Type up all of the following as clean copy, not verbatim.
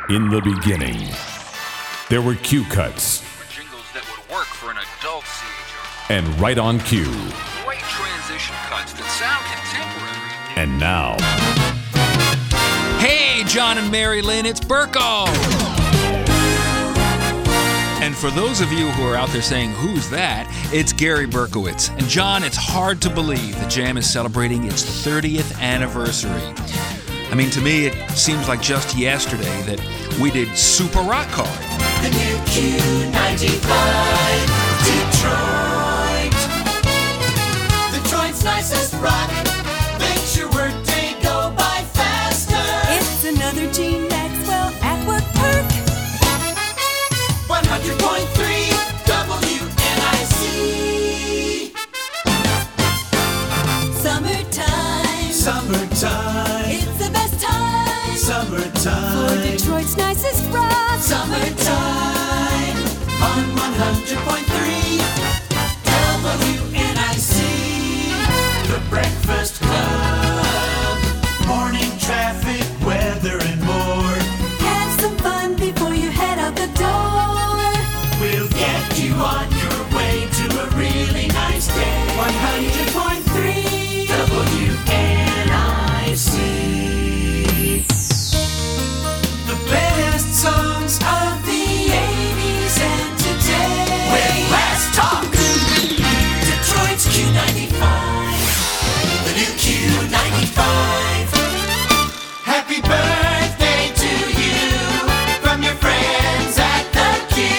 In the beginning, there were cue cuts. Jingles that would work for an adult CHR. And right on cue. Great transition cuts that sound contemporary. And now. Hey, John and Mary Lynn, it's Burko! And for those of you who are out there saying, who's that? It's Gary Berkowitz. And John, it's hard to believe the Jam is celebrating its 30th anniversary. I mean, to me, it seems like just yesterday that we did Super Rock Hard. The new Q95 Detroit. Detroit's nicest rock makes your workday go by faster. It's another Gene Maxwell at work perk. 100.3 WNIC. Summertime. Summertime. It's the best time. Summertime. For Detroit's nicest rock. Summertime. On 100.3 WNIC. The Breakfast Club. Morning traffic, weather, and more. Have some fun before you head out the door. We'll get you on your way to a really nice day. 100.3 WNIC. The best songs of the 80s and today. With less talk. Detroit's Q95. The new Q95. Happy birthday to you from your friends at the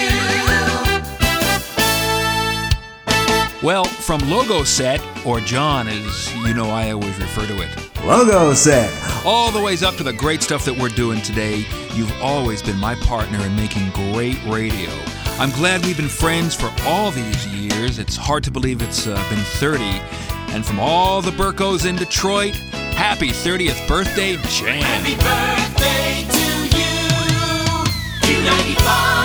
Q. Well, from Logo Set, or John as you know I always refer to it, Logo Set. all the ways up to the great stuff that we're doing today, you've always been my partner in making great radio. I'm glad we've been friends for all these years. It's hard to believe it's been 30. And from all the Burkos in Detroit, happy 30th birthday, Jam. Happy birthday to you, Q95.